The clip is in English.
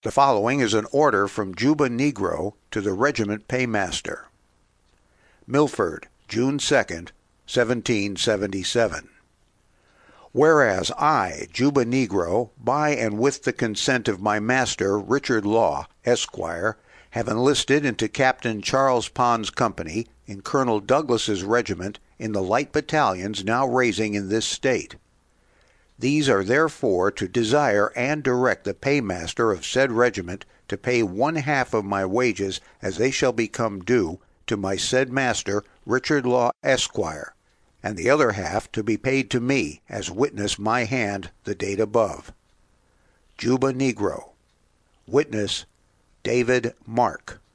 The following is an order from Juba Negro to the regiment paymaster. Milford, June 2nd, 1777. Whereas I, Juba Negro, by and with the consent of my master, Richard Law, Esquire, have enlisted into Captain Charles Pond's company in Colonel Douglas's regiment in the light battalions now raising in this state. These are therefore to desire and direct the paymaster of said regiment to pay 1/2 of my wages as they shall become due to my said master, Richard Law, Esquire, and the other half to be paid to me, as witness my hand the date above. Juba Negro. Witness David Mark.